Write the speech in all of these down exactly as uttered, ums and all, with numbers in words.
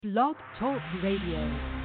Blog Talk Radio.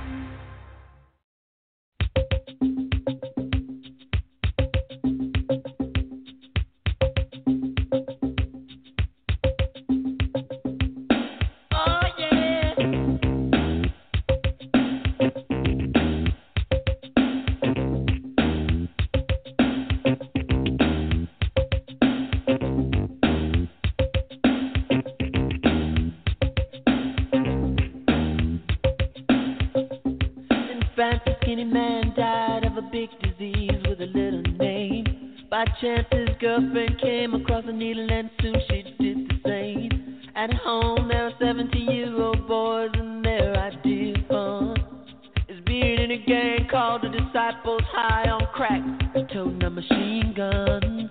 Chance his girlfriend came across a needle and soon she did the same. At home there are seventeen-year-old boys and their idea of fun is being in a gang called the Disciples, high on crack and toting a machine gun.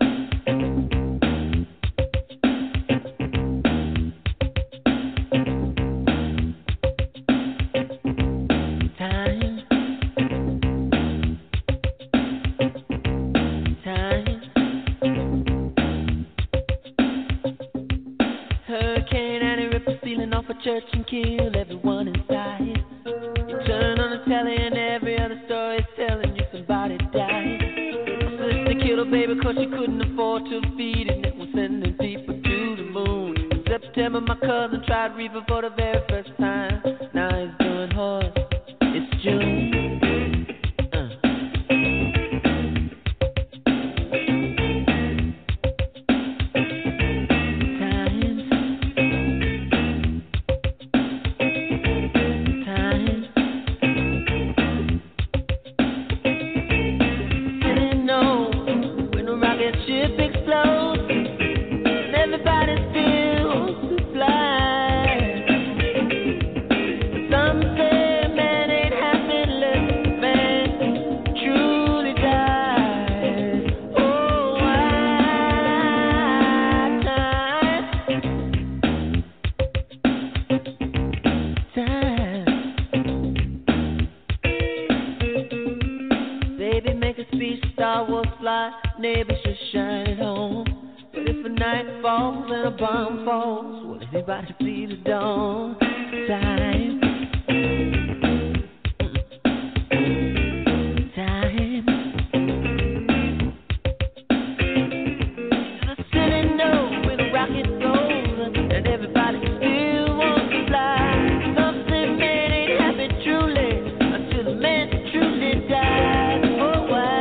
Church and kill everyone inside. You turn on the telly and every other story is telling you somebody died. My sister killed her baby cause she couldn't afford to feed it, and was sending people to the moon. In September my cousin tried reefer for the very first time. Now he's doing horse. It's June. Neighbors just shine at home. But if a night falls and a bomb falls, will anybody see the dawn? Time. Time. The city knows where the rocket goes, and everybody still wants to fly. Something man ain't happy truly until the man truly dies. Oh, why?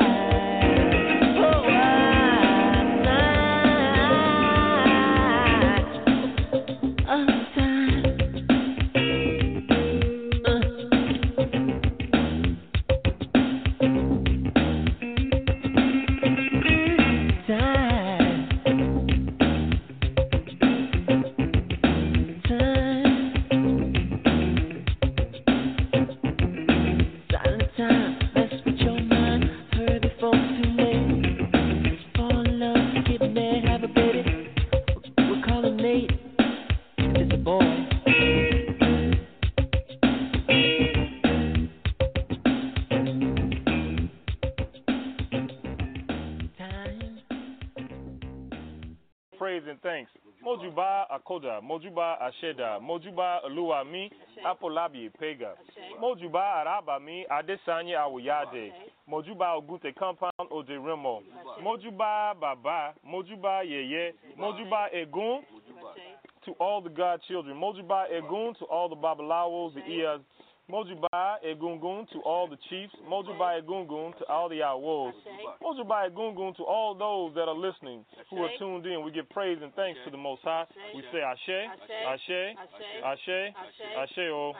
Mojuba Akoda, Mojuba Asheda, Mojuba Aluami, Apolabi Pega, Mojuba Arabami, Adesanya Awuyade, Mojuba Ogute Compound Oderemo, Mojuba Baba, Mojuba Yeye, Mojuba Egun to all the God children, Mojuba Egun to all the Babalawos, the Ias, Mojuba Egungun to all the chiefs, Mojuba Egungun to all the Awos, Mojuba Egungun to all those that are listening, who are tuned in. We give praise and thanks to the Most High. We say Ashe, Ashe, Ashe, Ashe, oh.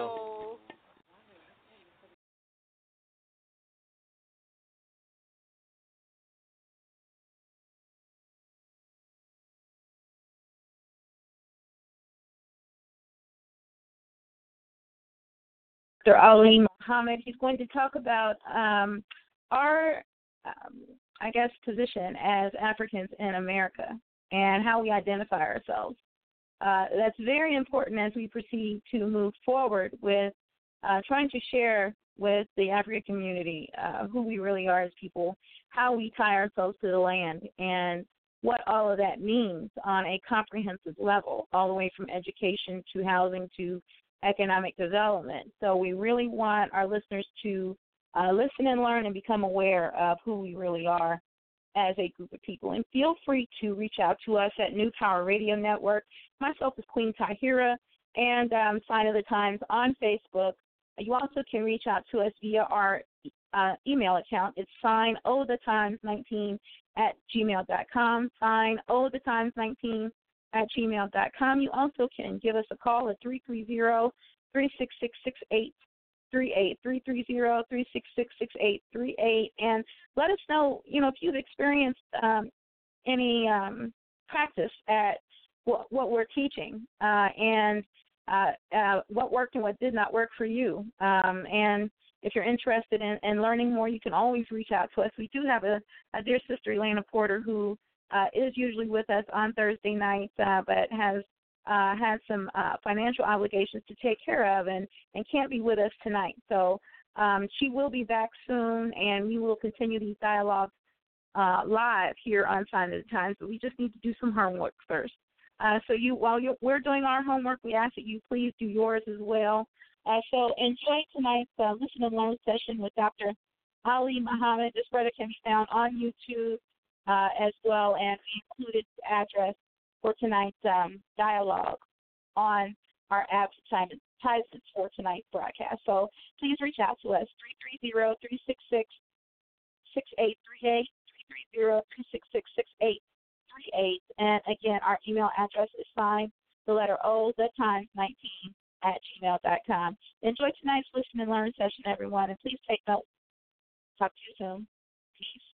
Doctor Ali Muhammad. He's going to talk about um, our, um, I guess, position as Africans in America and how we identify ourselves. Uh, that's very important as we proceed to move forward with uh, trying to share with the African community uh, who we really are as people, how we tie ourselves to the land, and what all of that means on a comprehensive level, all the way from education to housing to economic development. So we really want our listeners to uh, listen and learn and become aware of who we really are as a group of people. And feel free to reach out to us at New Power Radio Network. Myself is Queen Tahira, and um, Sign of the Times on Facebook. You also can reach out to us via our uh, email account. It's sign o the times nineteen at gmail dot com, sign o the times nineteen at gmail dot com. You also can give us a call at three three zero, three six six, six eight three eight, three three zero, three six six, six eight three eight, and let us know, you know, if you've experienced um, any um, practice at what, what we're teaching, uh, and uh, uh, what worked and what did not work for you. Um, and if you're interested in, in learning more, you can always reach out to us. We do have a, a dear sister, Elena Porter, who uh, is usually with us on Thursday nights, uh, but has uh, had some uh, financial obligations to take care of and, and can't be with us tonight. So um, she will be back soon, and we will continue these dialogues uh, live here on Sign of the Times, but we just need to do some homework first. Uh, so you, while you're, we're doing our homework, we ask that you please do yours as well. Uh, so enjoy tonight's uh, Listen and Learn session with Doctor Ali Muhammad. This brother can be found on YouTube uh, as well, and we included the address for tonight's um, dialogue on our advertisements for tonight's broadcast. So please reach out to us, three three zero, three six six, six eight three eight, three three zero, three six six, six eight three eight. And again, our email address is signed the letter O, the times nineteen at gmail dot com. Enjoy tonight's Listen and Learn session, everyone, and please take note. Talk to you soon. Peace.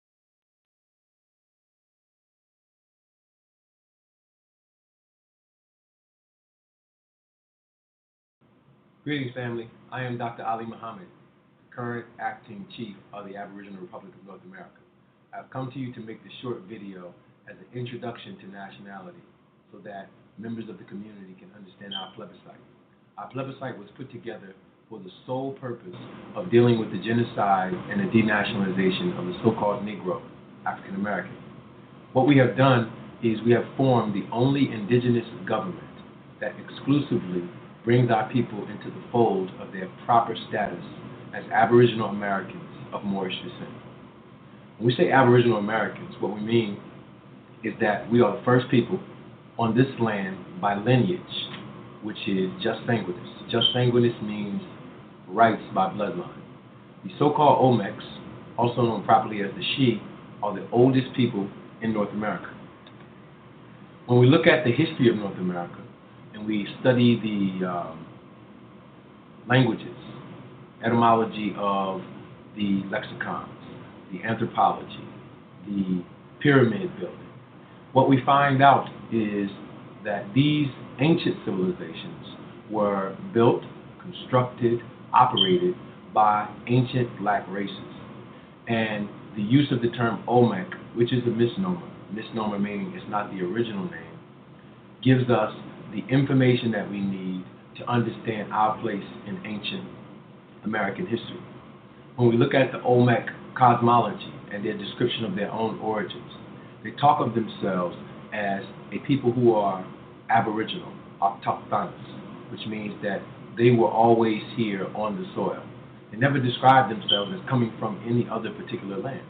Greetings, family. I am Doctor Ali Muhammad, current acting chief of the Aboriginal Republic of North America. I've come to you to make this short video as an introduction to nationality so that members of the community can understand our plebiscite. Our plebiscite was put together for the sole purpose of dealing with the genocide and the denationalization of the so-called Negro, African American. What we have done is we have formed the only indigenous government that exclusively brings our people into the fold of their proper status as Aboriginal Americans of Moorish descent. When we say Aboriginal Americans, what we mean is that we are the first people on this land by lineage, which is just sanguinis. Just sanguinis means rights by bloodline. The so-called Olmecs, also known properly as the Shi, are the oldest people in North America. When we look at the history of North America and we study the um, languages, etymology of the lexicons, the anthropology, the pyramid building, what we find out is that these ancient civilizations were built, constructed, operated by ancient black races. And the use of the term Olmec, which is a misnomer, misnomer meaning it's not the original name, gives us the information that we need to understand our place in ancient American history. When we look at the Olmec cosmology and their description of their own origins, they talk of themselves as a people who are aboriginal, autochthonous, which means that they were always here on the soil. They never described themselves as coming from any other particular land.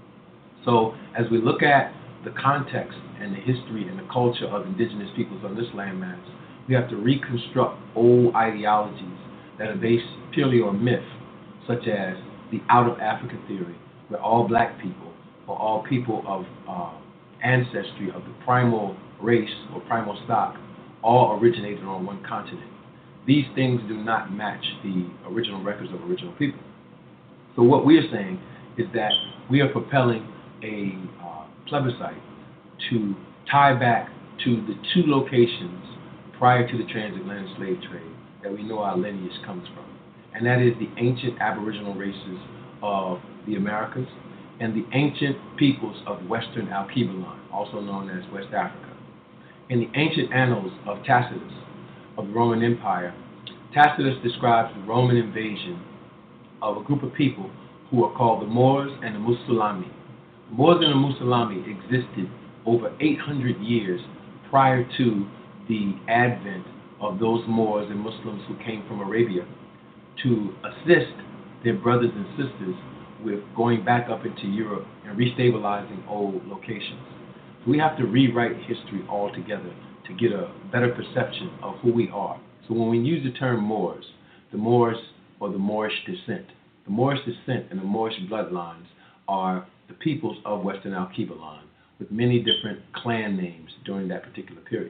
So as we look at the context and the history and the culture of indigenous peoples on this landmass, we have to reconstruct old ideologies that are based purely on myth, such as the out of Africa theory, where all black people or all people of uh, ancestry of the primal race or primal stock all originated on one continent. These things do not match the original records of original people. So what we are saying is that we are propelling a uh, plebiscite to tie back to the two locations prior to the transatlantic slave trade that we know our lineage comes from. And that is the ancient aboriginal races of the Americas and the ancient peoples of Western Alkebulan, also known as West Africa. In the ancient annals of Tacitus, of the Roman Empire, Tacitus describes the Roman invasion of a group of people who are called the Moors and the Musulami. The Moors and the Musulami existed over eight hundred years prior to the advent of those Moors and Muslims who came from Arabia to assist their brothers and sisters with going back up into Europe and restabilizing old locations. So we have to rewrite history altogether to get a better perception of who we are. So when we use the term Moors, the Moors or the Moorish descent, the Moorish descent and the Moorish bloodlines are the peoples of Western Alkebulan with many different clan names during that particular period.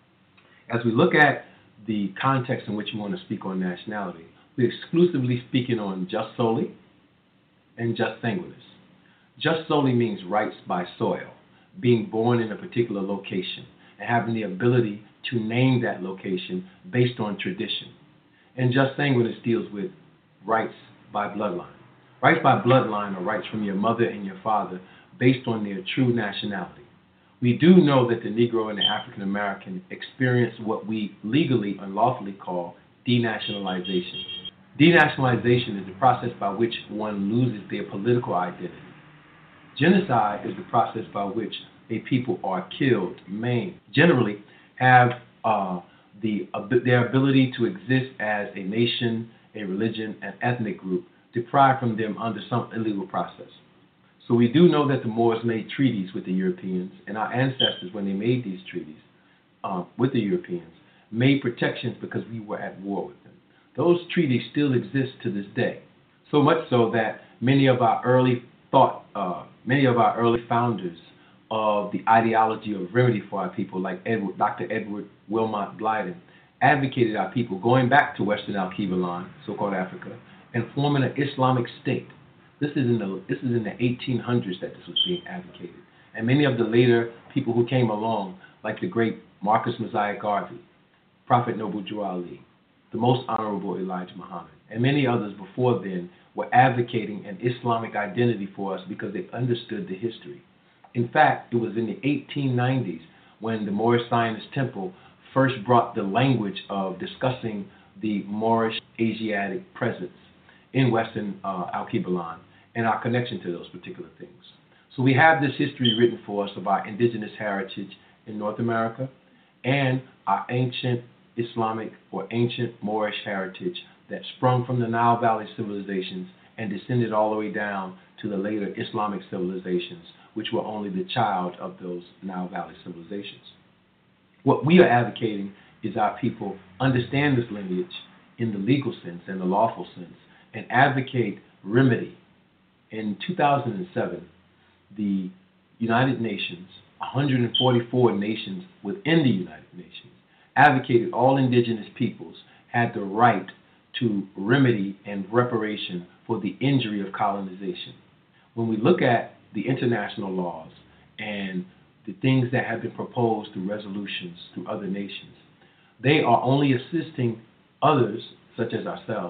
As we look at the context in which we want to speak on nationality, we're exclusively speaking on jus soli and jus sanguinis. Jus soli means rights by soil, being born in a particular location and having the ability to name that location based on tradition. And jus sanguinis deals with rights by bloodline. Rights by bloodline are rights from your mother and your father based on their true nationality. We do know that the Negro and the African American experience what we legally and lawfully call denationalization. Denationalization is the process by which one loses their political identity. Genocide is the process by which a people are killed, maimed, generally have uh, the, uh, their ability to exist as a nation, a religion, an ethnic group, deprived from them under some illegal process. So we do know that the Moors made treaties with the Europeans, and our ancestors, when they made these treaties uh, with the Europeans, made protections because we were at war with them. Those treaties still exist to this day, so much so that many of our early thought, uh, many of our early founders of the ideology of remedy for our people, like Edward, Doctor Edward Wilmot Blyden, advocated our people going back to Western Alkebulan, so-called Africa, and forming an Islamic state. This is in the this is in the eighteen hundreds that this was being advocated, and many of the later people who came along, like the great Marcus Mosiah Garvey, Prophet Noble Drew Ali, the Most Honorable Elijah Muhammad, and many others before then, were advocating an Islamic identity for us because they understood the history. In fact, it was in the eighteen nineties when the Moorish Zionist Temple first brought the language of discussing the Moorish Asiatic presence in Western uh, Alkebulan and our connection to those particular things. So we have this history written for us of our indigenous heritage in North America and our ancient Islamic or ancient Moorish heritage that sprung from the Nile Valley civilizations and descended all the way down to the later Islamic civilizations, which were only the child of those Nile Valley civilizations. What we are advocating is our people understand this lineage in the legal sense and the lawful sense and advocate remedy. In two thousand seven, the United Nations, one hundred forty-four nations within the United Nations, advocated all indigenous peoples had the right to remedy and reparation for the injury of colonization. When we look at the international laws and the things that have been proposed through resolutions through other nations, they are only assisting others, such as ourselves,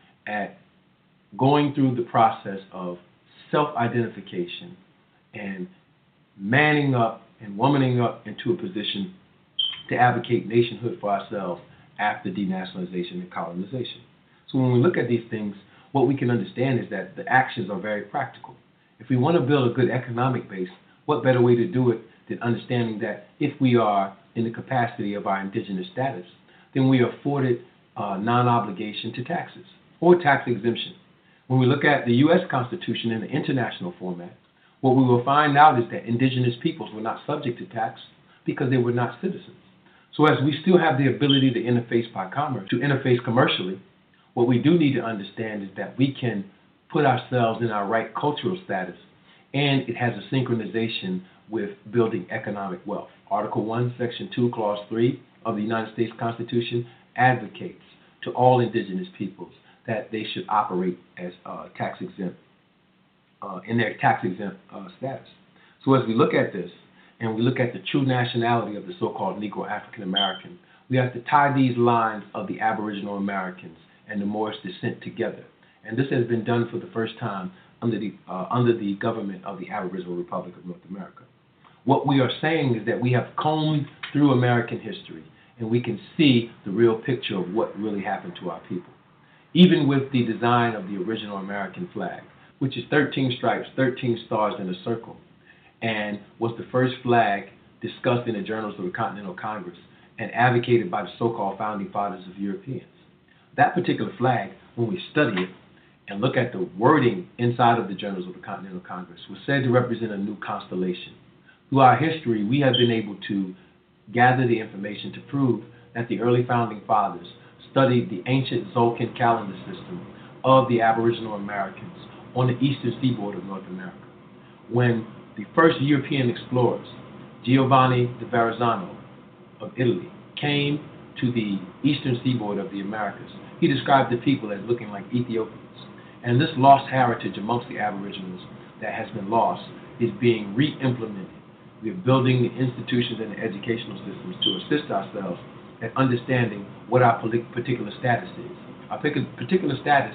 at going through the process of self-identification and manning up and womaning up into a position to advocate nationhood for ourselves after denationalization and colonization. So when we look at these things, what we can understand is that the actions are very practical. If we want to build a good economic base, what better way to do it than understanding that if we are in the capacity of our indigenous status, then we are afforded uh, non-obligation to taxes or tax exemption. When we look at the U S Constitution in the international format, what we will find out is that indigenous peoples were not subject to tax because they were not citizens. So as we still have the ability to interface by commerce, to interface commercially, what we do need to understand is that we can put ourselves in our right cultural status, and it has a synchronization with building economic wealth. Article one, Section two, Clause three of the United States Constitution advocates to all indigenous peoples that they should operate as uh, tax exempt, uh, in their tax exempt uh, status. So as we look at this, and we look at the true nationality of the so-called Negro African American, we have to tie these lines of the Aboriginal Americans and the Moorish descent together. And this has been done for the first time under the, uh, under the government of the Aboriginal Republic of North America. What we are saying is that we have combed through American history, and we can see the real picture of what really happened to our people. Even with the design of the original American flag, which is thirteen stripes, thirteen stars in a circle, and was the first flag discussed in the Journals of the Continental Congress and advocated by the so-called founding fathers of Europeans. That particular flag, when we study it and look at the wording inside of the Journals of the Continental Congress, was said to represent a new constellation. Through our history, we have been able to gather the information to prove that the early founding fathers studied the ancient Zolkin calendar system of the Aboriginal Americans on the eastern seaboard of North America. When the first European explorers, Giovanni de Verrazzano of Italy, came to the eastern seaboard of the Americas, he described the people as looking like Ethiopians. And this lost heritage amongst the Aboriginals that has been lost is being re-implemented. We are building the institutions and the educational systems to assist ourselves at understanding what our particular status is. Our particular status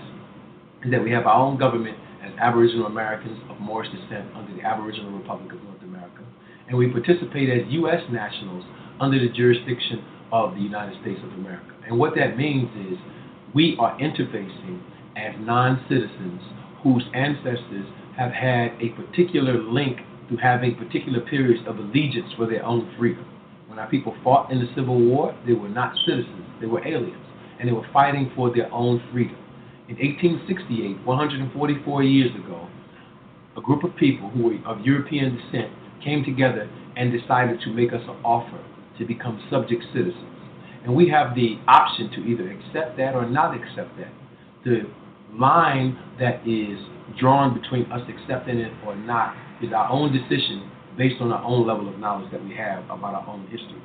is that we have our own government as Aboriginal Americans of Moorish descent under the Aboriginal Republic of North America, and we participate as U S nationals under the jurisdiction of the United States of America. And what that means is we are interfacing as non-citizens whose ancestors have had a particular link to having particular periods of allegiance for their own freedom. When our people fought in the Civil War, they were not citizens, they were aliens, and they were fighting for their own freedom. In eighteen sixty-eight, one hundred forty-four years ago, a group of people who were of European descent came together and decided to make us an offer to become subject citizens. And we have the option to either accept that or not accept that. The line that is drawn between us accepting it or not is our own decision based on our own level of knowledge that we have about our own history.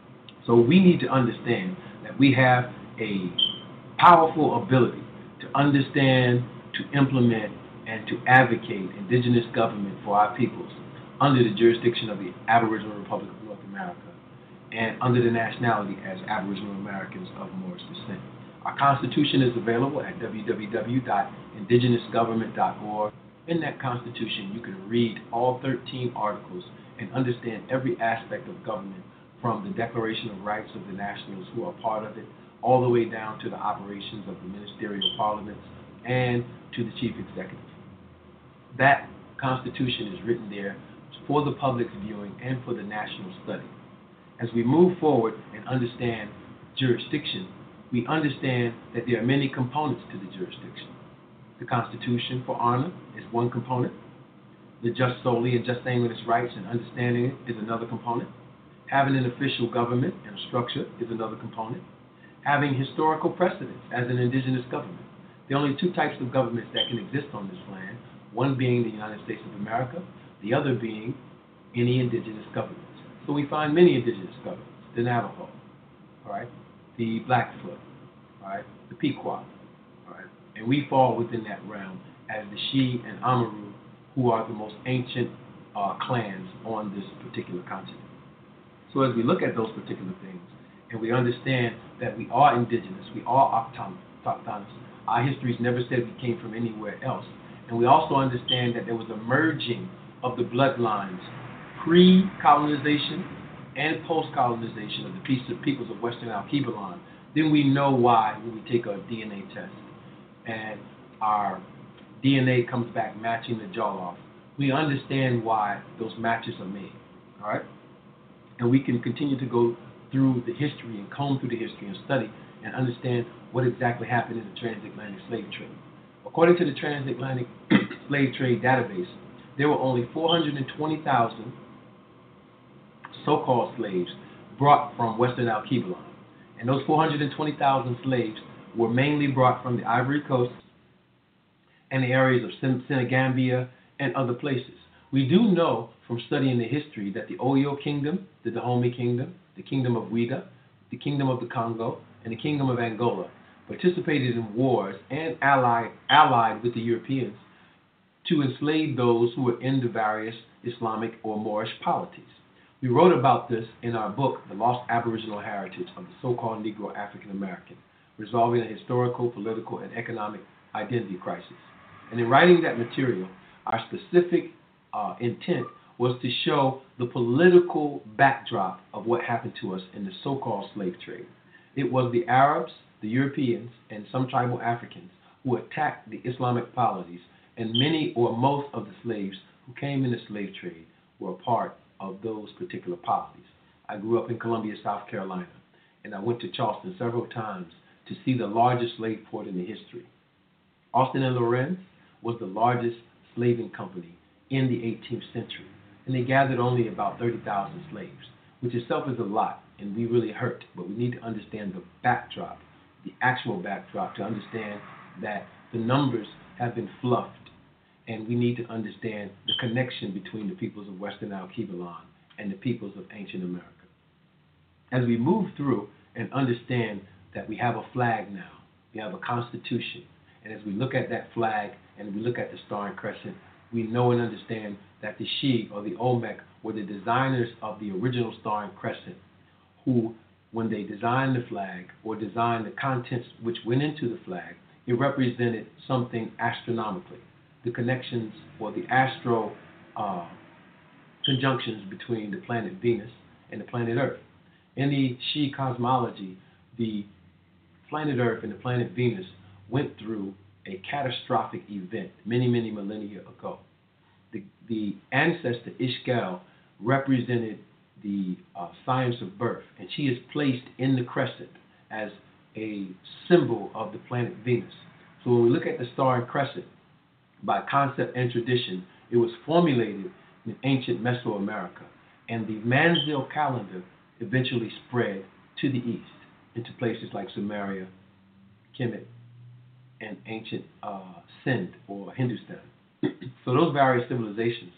So we need to understand that we have a powerful ability to understand, to implement, and to advocate indigenous government for our peoples under the jurisdiction of the Aboriginal Republic of North America and under the nationality as Aboriginal Americans of Moorish descent. Our Constitution is available at w w w dot indigenous government dot org. In that Constitution, you can read all thirteen articles and understand every aspect of government, from the Declaration of Rights of the nationals who are part of it, all the way down to the operations of the ministerial parliaments and to the chief executive. That Constitution is written there for the public's viewing and for the national study. As we move forward and understand jurisdiction, we understand that there are many components to the jurisdiction. The Constitution for honor is one component. The just solely and just saying with its rights and understanding it is another component. Having an official government and a structure is another component. Having historical precedence as an indigenous government. There are only two types of governments that can exist on this land, one being the United States of America, the other being any indigenous governments. So we find many indigenous governments, the Navajo, all right, the Blackfoot, all right, the Pequot, all right, and we fall within that realm as the Shi and Amaru, who are the most ancient uh, clans on this particular continent. So as we look at those particular things, and we understand that we are indigenous, we are autochthonous, our histories never said we came from anywhere else, and we also understand that there was a merging of the bloodlines pre-colonization and post-colonization of the peoples of Western Alkebulan, then we know why when we take a D N A test and our D N A comes back matching the Jollof, we understand why those matches are made, all right? And we can continue to go through the history and comb through the history and study and understand what exactly happened in the transatlantic slave trade. According to the transatlantic slave trade database, there were only four hundred twenty thousand so-called slaves brought from Western Alkebulan. And those four hundred twenty thousand slaves were mainly brought from the Ivory Coast and the areas of Sen- Senegambia and other places. We do know from studying the history that the Oyo Kingdom, the Dahomey Kingdom, the Kingdom of Ouida, the Kingdom of the Congo, and the Kingdom of Angola participated in wars and allied, allied with the Europeans to enslave those who were in the various Islamic or Moorish polities. We wrote about this in our book, The Lost Aboriginal Heritage of the So-Called Negro African American, Resolving a Historical, Political, and Economic Identity Crisis. And in writing that material, our specific uh, intent was to show the political backdrop of what happened to us in the so-called slave trade. It was the Arabs, the Europeans, and some tribal Africans who attacked the Islamic polities, and many or most of the slaves who came in the slave trade were a part of those particular policies. I grew up in Columbia, South Carolina. and I went to Charleston several times to see the largest slave port in the history. Austin and Lorenz was the largest slaving company in the eighteenth century, and they gathered only about thirty thousand slaves, which itself is a lot, and we really hurt, but we need to understand the backdrop, the actual backdrop, to understand that the numbers have been fluffed, and we need to understand the connection between the peoples of Western Alkebulan and the peoples of ancient America. As we move through and understand that we have a flag now, we have a constitution, and as we look at that flag and we look at the Star and Crescent, we know and understand that the Shi or the Olmec were the designers of the original Star and Crescent, who, when they designed the flag or designed the contents which went into the flag, it represented something astronomically. The connections or the astro uh, conjunctions between the planet Venus and the planet Earth. In the Shi cosmology, the planet Earth and the planet Venus went through a catastrophic event many, many millennia ago. The, the ancestor Ishgal represented the uh, science of birth, and she is placed in the crescent as a symbol of the planet Venus. So when we look at the Star and Crescent, by concept and tradition, it was formulated in ancient Mesoamerica, and the Manzil calendar eventually spread to the east into places like Sumeria, Kemet, and ancient uh, Sind or Hindustan. So those various civilizations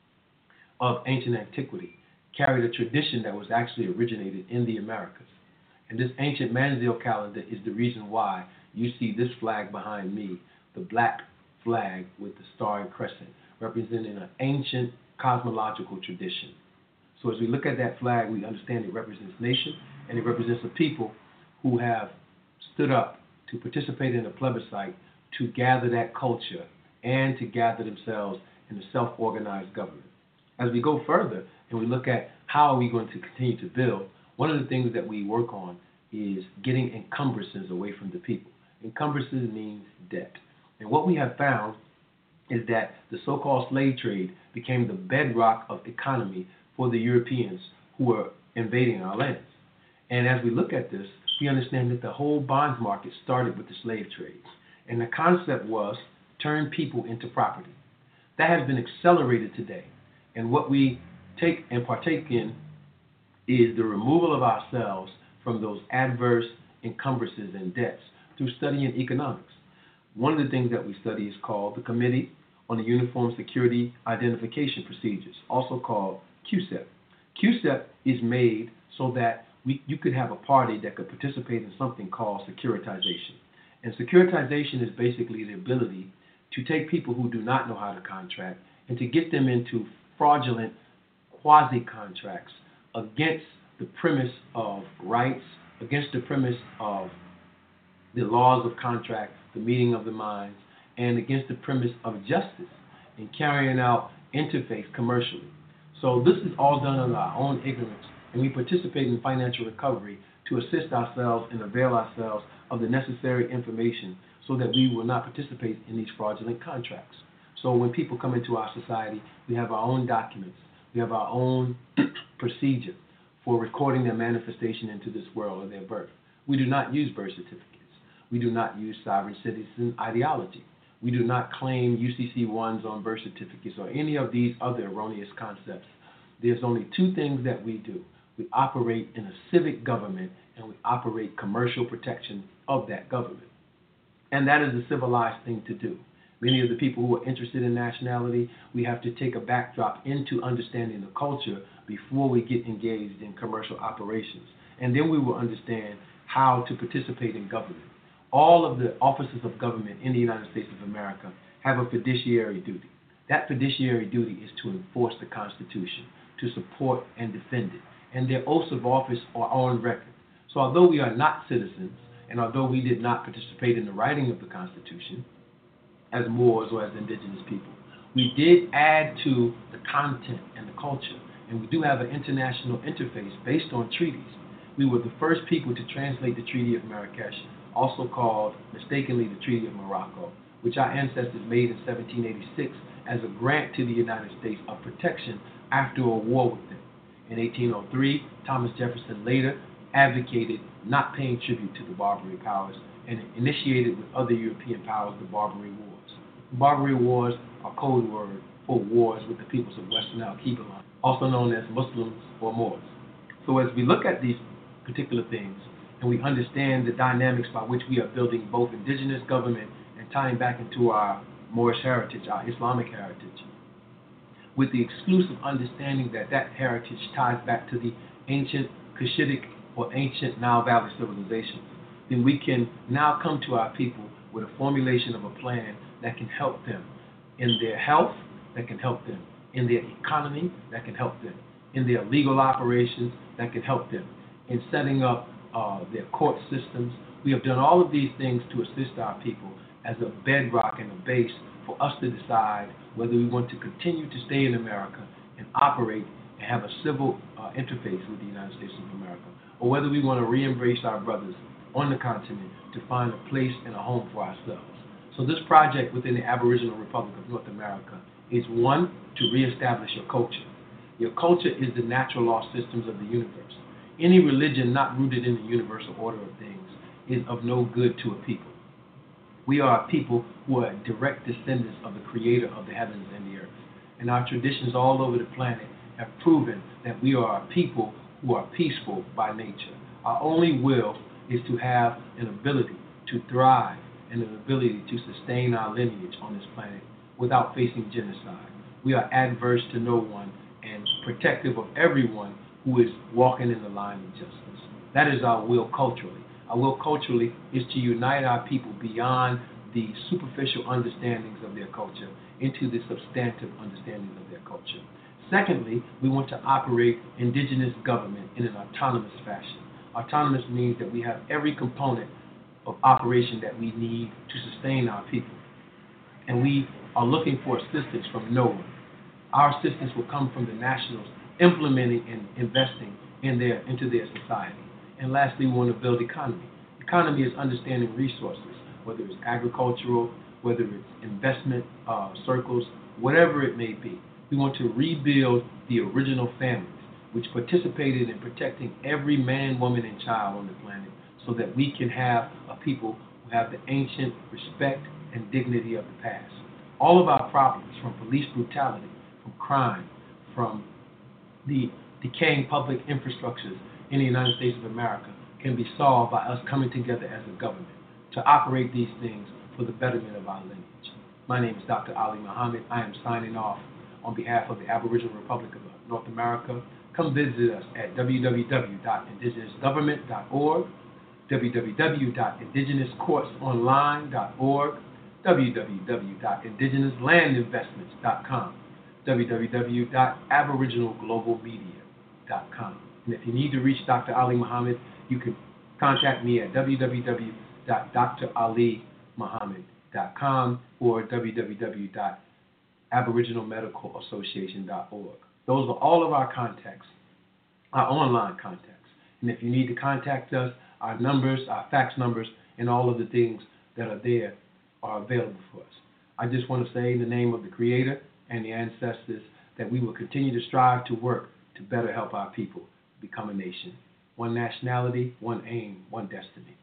of ancient antiquity carried a tradition that was actually originated in the Americas. And this ancient Manzil calendar is the reason why you see this flag behind me, the black flag with the Star and Crescent, representing an ancient cosmological tradition. So as we look at that flag, we understand it represents nation, and it represents a people who have stood up to participate in a plebiscite to gather that culture and to gather themselves in a self-organized government. As we go further and we look at how are we going to continue to build, one of the things that we work on is getting encumbrances away from the people. Encumbrances means debt. And what we have found is that the so-called slave trade became the bedrock of economy for the Europeans who were invading our lands. And as we look at this, we understand that the whole bonds market started with the slave trade. And the concept was turn people into property. That has been accelerated today. And what we take and partake in is the removal of ourselves from those adverse encumbrances and debts through studying economics. One of the things that we study is called the Committee on the Uniform Security Identification Procedures, also called Q S E P. Q S E P is made so that we, you could have a party that could participate in something called securitization. And securitization is basically the ability to take people who do not know how to contract and to get them into fraudulent quasi-contracts against the premise of rights, against the premise of the laws of contract, the meeting of the minds, and against the premise of justice in carrying out interface commercially. So this is all done under our own ignorance, and we participate in financial recovery to assist ourselves and avail ourselves of the necessary information so that we will not participate in these fraudulent contracts. So when people come into our society, we have our own documents, we have our own procedure for recording their manifestation into this world or their birth. We do not use birth certificates. We do not use sovereign citizen ideology. We do not claim U C C ones on birth certificates or any of these other erroneous concepts. There's only two things that we do. We operate in a civic government and we operate commercial protection of that government. And that is a civilized thing to do. Many of the people who are interested in nationality, we have to take a backdrop into understanding the culture before we get engaged in commercial operations. And then we will understand how to participate in government. All of the offices of government in the United States of America have a fiduciary duty. That fiduciary duty is to enforce the Constitution, to support and defend it. And their oaths of office are on record. So although we are not citizens, and although we did not participate in the writing of the Constitution as Moors or as indigenous people, we did add to the content and the culture. And we do have an international interface based on treaties. We were the first people to translate the Treaty of Marrakesh, also called mistakenly the Treaty of Morocco, which our ancestors made in seventeen eighty-six as a grant to the United States of protection after a war with them. In eighteen oh three, Thomas Jefferson later advocated not paying tribute to the Barbary powers and initiated with other European powers the Barbary Wars. The Barbary Wars are code word for wars with the peoples of Western Al-Qiblan, also known as Muslims or Moors. So as we look at these particular things and we understand the dynamics by which we are building both indigenous government and tying back into our Moorish heritage, our Islamic heritage, with the exclusive understanding that that heritage ties back to the ancient Cushitic or ancient Nile Valley civilizations, then we can now come to our people with a formulation of a plan that can help them in their health, that can help them in their economy, that can help them in their legal operations, that can help them in setting up uh, their court systems. We have done all of these things to assist our people as a bedrock and a base for us to decide whether we want to continue to stay in America and operate and have a civil uh, interface with the United States of America, or whether we want to re-embrace our brothers on the continent to find a place and a home for ourselves. So this project within the Aboriginal Republic of North America is, one, to reestablish your culture. Your culture is the natural law systems of the universe. Any religion not rooted in the universal order of things is of no good to a people. We are a people who are direct descendants of the creator of the heavens and the earth. And our traditions all over the planet have proven that we are a people who are peaceful by nature. Our only will is to have an ability to thrive and an ability to sustain our lineage on this planet without facing genocide. We are adverse to no one and protective of everyone who is walking in the line of justice. That is our will culturally. Our will culturally is to unite our people beyond the superficial understandings of their culture into the substantive understandings of their culture. Secondly, we want to operate indigenous government in an autonomous fashion. Autonomous means that we have every component of operation that we need to sustain our people. And we are looking for assistance from no one. Our assistance will come from the nationals implementing and investing in their, into their society. And lastly, we want to build economy. Economy is understanding resources, whether it's agricultural, whether it's investment uh, circles, whatever it may be. We want to rebuild the original families, which participated in protecting every man, woman, and child on the planet so that we can have a people who have the ancient respect and dignity of the past. All of our problems, from police brutality, from crime, from the decaying public infrastructures in the United States of America, can be solved by us coming together as a government to operate these things for the betterment of our lineage. My name is Doctor Ali Muhammad. I am signing off on behalf of the Aboriginal Republic of North America. Come visit us at w w w dot indigenous government dot org, w w w dot indigenous courts online dot org, w w w dot indigenous land investments dot com, w w w dot aboriginal global media dot com. And if you need to reach Doctor Ali Muhammad, you can contact me at w w w dot d r ali muhammad dot com or w w w dot aboriginal medical association dot org. Those are all of our contacts, our online contacts. And if you need to contact us, our numbers, our fax numbers, and all of the things that are there are available for us. I just want to say in the name of the Creator and the ancestors that we will continue to strive to work to better help our people become a nation. One nationality, one aim, one destiny.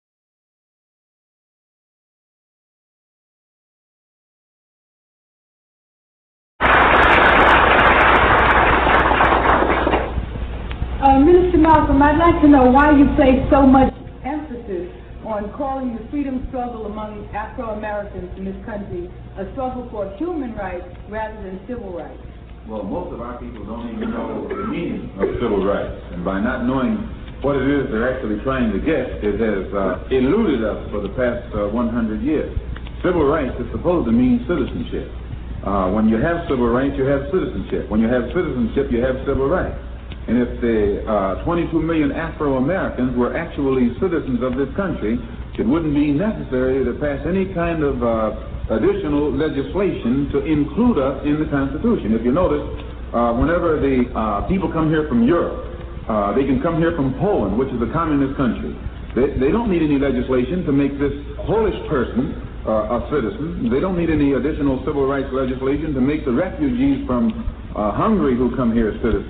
Uh, Minister Malcolm, I'd like to know why you place so much emphasis on calling the freedom struggle among Afro-Americans in this country a struggle for human rights rather than civil rights. Well, most of our people don't even know the meaning of civil rights. And by not knowing what it is they're actually trying to get, it has uh, eluded us for the past uh, one hundred years. Civil rights is supposed to mean citizenship. Uh, when you have civil rights, you have citizenship. When you have citizenship, you have civil rights. And if the uh, twenty-two million Afro-Americans were actually citizens of this country, it wouldn't be necessary to pass any kind of uh, additional legislation to include us in the Constitution. If you notice, uh, whenever the uh, people come here from Europe, uh, they can come here from Poland, which is a communist country. They, they don't need any legislation to make this Polish person uh, a citizen. They don't need any additional civil rights legislation to make the refugees from uh, Hungary who come here citizens.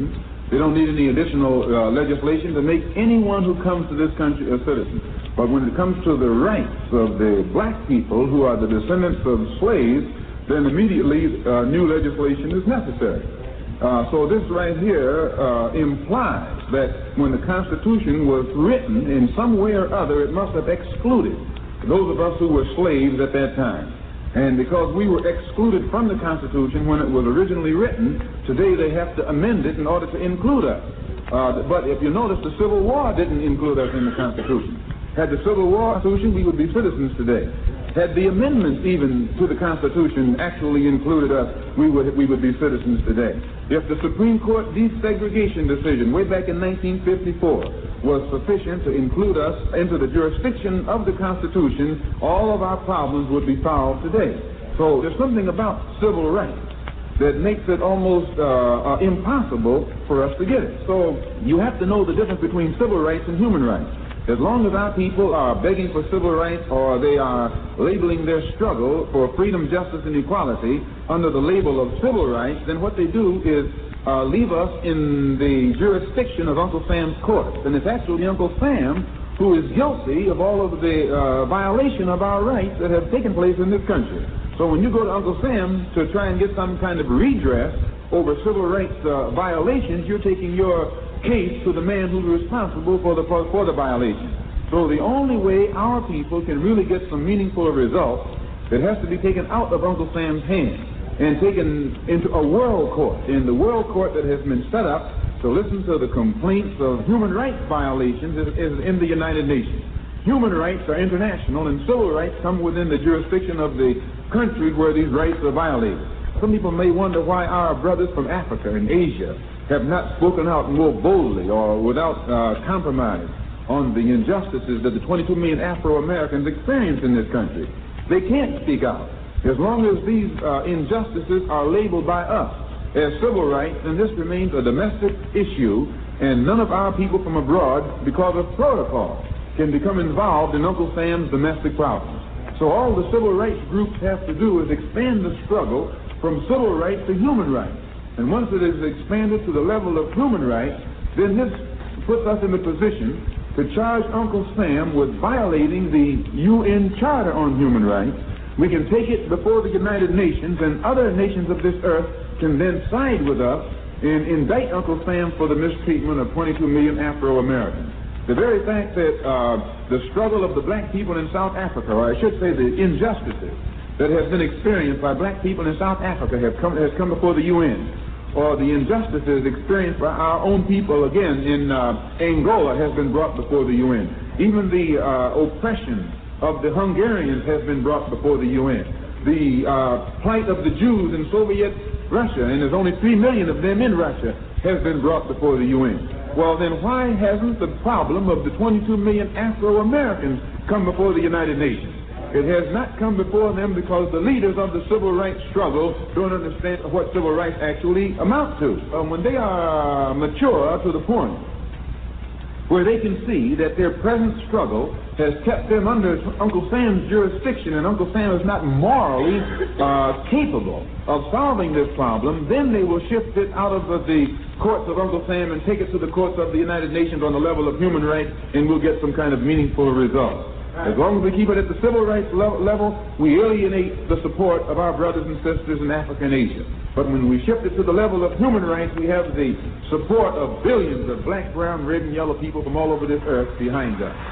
They don't need any additional uh, legislation to make anyone who comes to this country a citizen. But when it comes to the rights of the black people who are the descendants of slaves, then immediately uh, new legislation is necessary. Uh, so this right here uh, implies that when the Constitution was written, in some way or other, it must have excluded those of us who were slaves at that time. And because we were excluded from the Constitution when it was originally written, today they have to amend it in order to include us. Uh, but if you notice, the Civil War didn't include us in the Constitution. Had the Civil War Constitution, we would be citizens today. Had the amendments even to the Constitution actually included us, we would we would be citizens today. If the Supreme Court desegregation decision way back in nineteen fifty-four was sufficient to include us into the jurisdiction of the Constitution, all of our problems would be solved today. So there's something about civil rights that makes it almost uh, uh, impossible for us to get it. So you have to know the difference between civil rights and human rights. As long as our people are begging for civil rights or they are labeling their struggle for freedom, justice, and equality under the label of civil rights, then what they do is uh, leave us in the jurisdiction of Uncle Sam's court. And it's actually Uncle Sam who is guilty of all of the uh, violation of our rights that have taken place in this country. So when you go to Uncle Sam to try and get some kind of redress over civil rights uh, violations, you're taking your case to the man who's responsible for the for, for the violation. So the only way our people can really get some meaningful results, it has to be taken out of Uncle Sam's hands and taken into a world court. And the world court that has been set up to listen to the complaints of human rights violations is, is in the United Nations. Human rights are international, and civil rights come within the jurisdiction of the countries where these rights are violated. Some people may wonder why our brothers from Africa and Asia have not spoken out more boldly or without uh, compromise on the injustices that the twenty-two million Afro-Americans experience in this country. They can't speak out. As long as these uh, injustices are labeled by us as civil rights, then this remains a domestic issue, and none of our people from abroad, because of protocol, can become involved in Uncle Sam's domestic problems. So all the civil rights groups have to do is expand the struggle from civil rights to human rights. And once it is expanded to the level of human rights, then this puts us in the position to charge Uncle Sam with violating the U N Charter on Human Rights. We can take it before the United Nations, and other nations of this earth can then side with us and indict Uncle Sam for the mistreatment of twenty-two million Afro-Americans. The very fact that uh, the struggle of the black people in South Africa, or I should say the injustices that have been experienced by black people in South Africa have come, has come before the U N. Or the injustices experienced by our own people, again, in uh, Angola has been brought before the U N. Even the uh, oppression of the Hungarians has been brought before the U N. The uh, plight of the Jews in Soviet Russia, and there's only three million of them in Russia, has been brought before the U N. Well, then why hasn't the problem of the twenty-two million Afro-Americans come before the United Nations? It has not come before them because the leaders of the civil rights struggle don't understand what civil rights actually amount to. Um, when they are mature to the point where they can see that their present struggle has kept them under Uncle Sam's jurisdiction, and Uncle Sam is not morally uh, capable of solving this problem, then they will shift it out of the courts of Uncle Sam and take it to the courts of the United Nations on the level of human rights, and we'll get some kind of meaningful results. As long as we keep it at the civil rights level, we alienate the support of our brothers and sisters in Africa and Asia. But when we shift it to the level of human rights, we have the support of billions of black, brown, red, and yellow people from all over this earth behind us.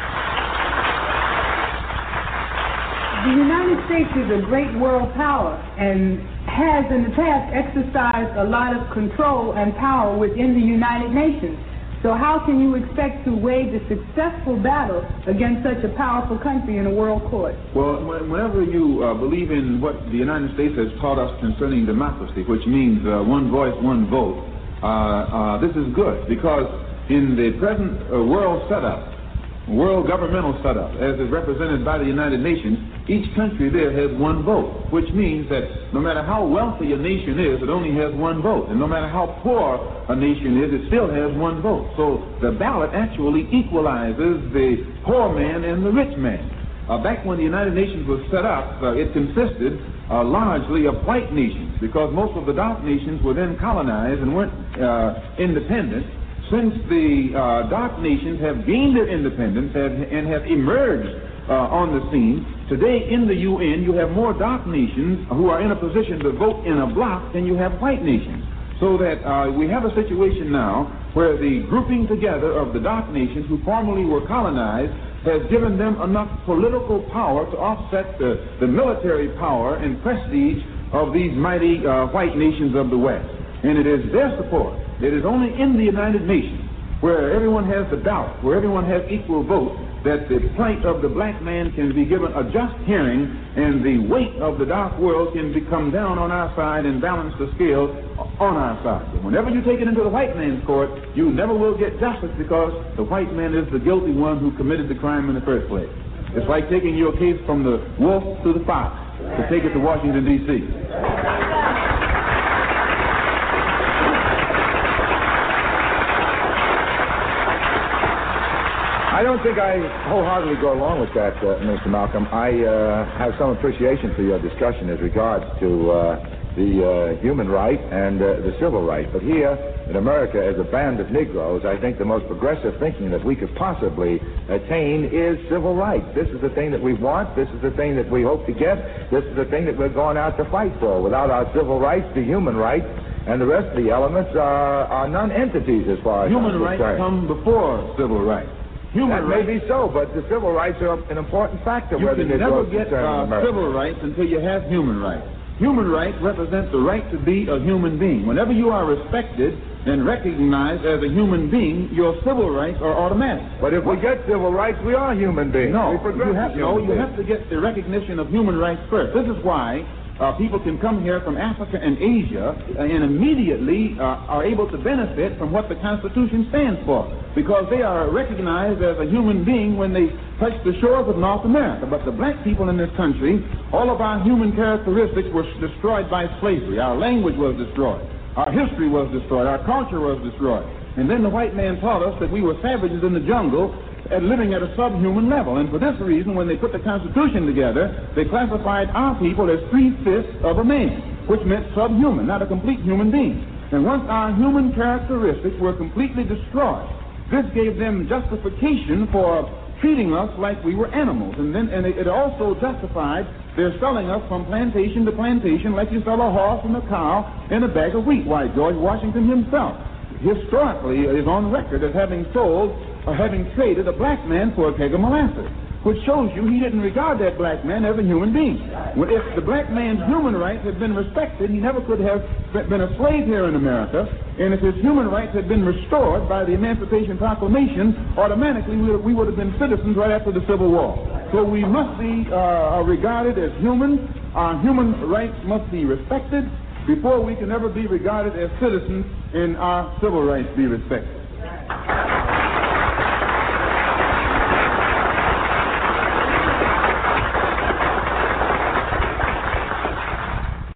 The United States is a great world power and has in the past exercised a lot of control and power within the United Nations. So how can you expect to wage a successful battle against such a powerful country in a world court? Well, whenever you uh, believe in what the United States has taught us concerning democracy, which means uh, one voice, one vote, uh, uh, this is good, because in the present uh, world setup, world governmental setup, as is represented by the United Nations, each country there has one vote, which means that no matter how wealthy a nation is, it only has one vote. And no matter how poor a nation is, it still has one vote. So the ballot actually equalizes the poor man and the rich man. Uh, back when the United Nations was set up, uh, it consisted uh, largely of white nations. because most of the dark nations were then colonized and weren't uh, independent. Since the uh, dark nations have gained their independence have, and have emerged uh, on the scene, today in the U N you have more dark nations who are in a position to vote in a bloc than you have white nations. So that uh, we have a situation now where the grouping together of the dark nations who formerly were colonized has given them enough political power to offset the, the military power and prestige of these mighty uh, white nations of the West. And it is their support. It is only in the United Nations, where everyone has the doubt, where everyone has equal vote, that the plight of the black man can be given a just hearing, and the weight of the dark world can become down on our side and balance the scale on our side. But whenever you take it into the white man's court, you never will get justice, because the white man is the guilty one who committed the crime in the first place. It's like taking your case from the wolf to the fox to take it to Washington, D C I don't think I wholeheartedly go along with that, uh, Mister Malcolm. I uh, have some appreciation for your discussion as regards to uh, the uh, human right and uh, the civil right. But here in America, as a band of Negroes, I think the most progressive thinking that we could possibly attain is civil rights. This is the thing that we want. This is the thing that we hope to get. This is the thing that we're going out to fight for. Without our civil rights, the human rights, and the rest of the elements are, are non-entities as far as human rights come before civil rights. Human that rights. may be so, but the civil rights are an important factor. You whether can never get uh, in civil rights until you have human rights. Human rights represent the right to be a human being. Whenever you are respected and recognized as a human being, your civil rights are automatic. But if we get civil rights, we are human beings. No, we you have, no, you have to get the recognition of human rights first. This is why Uh, people can come here from Africa and Asia uh, and immediately uh, are able to benefit from what the Constitution stands for, because they are recognized as a human being when they touch the shores of North America. But the black people in this country, all of our human characteristics were destroyed by slavery. Our language was destroyed. Our history was destroyed. Our culture was destroyed. And then the white man taught us that we were savages in the jungle and living at a subhuman level. And for this reason, when they put the Constitution together, they classified our people as three-fifths of a man, which meant subhuman, not a complete human being. And once our human characteristics were completely destroyed, this gave them justification for treating us like we were animals. And then and it also justified their selling us from plantation to plantation like you sell a horse and a cow and a bag of wheat. Why, George Washington himself historically is on record as having sold or having traded a black man for a keg of molasses, which shows you he didn't regard that black man as a human being. Well, if the black man's human rights had been respected, he never could have been a slave here in America, and if his human rights had been restored by the Emancipation Proclamation, automatically we would, we would have been citizens right after the Civil War. So we must be uh, regarded as human. Our human rights must be respected before we can ever be regarded as citizens and our civil rights be respected.